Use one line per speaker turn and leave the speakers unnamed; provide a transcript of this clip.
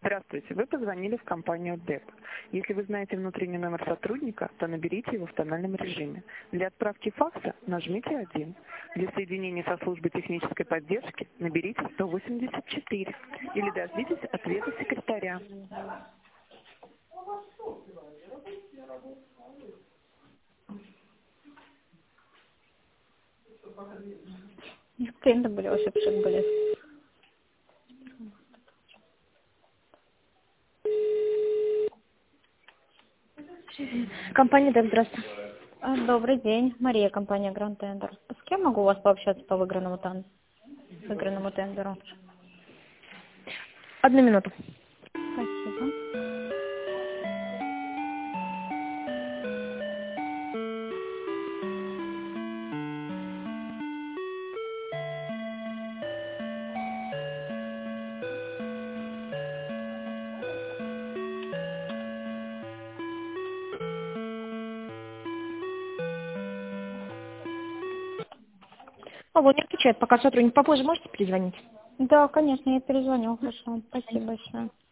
Здравствуйте, вы позвонили в компанию ДЭП. Если вы знаете внутренний номер сотрудника, то наберите его в тональном режиме. Для отправки факса нажмите 1. Для соединения со службой технической поддержки наберите 184 или дождитесь ответа секретаря.
Клиенты были, вообще пшик были.
Компания ДЭП, здравствуйте.
Добрый день, Мария, компания Grand Tender. С кем могу у вас пообщаться по выигранному тендеру?
1 минуту.
Спасибо.
Алло, не отвечает, пока сотрудник попозже, можете перезвонить?
Да, конечно, я перезвоню, хорошо. Спасибо большое.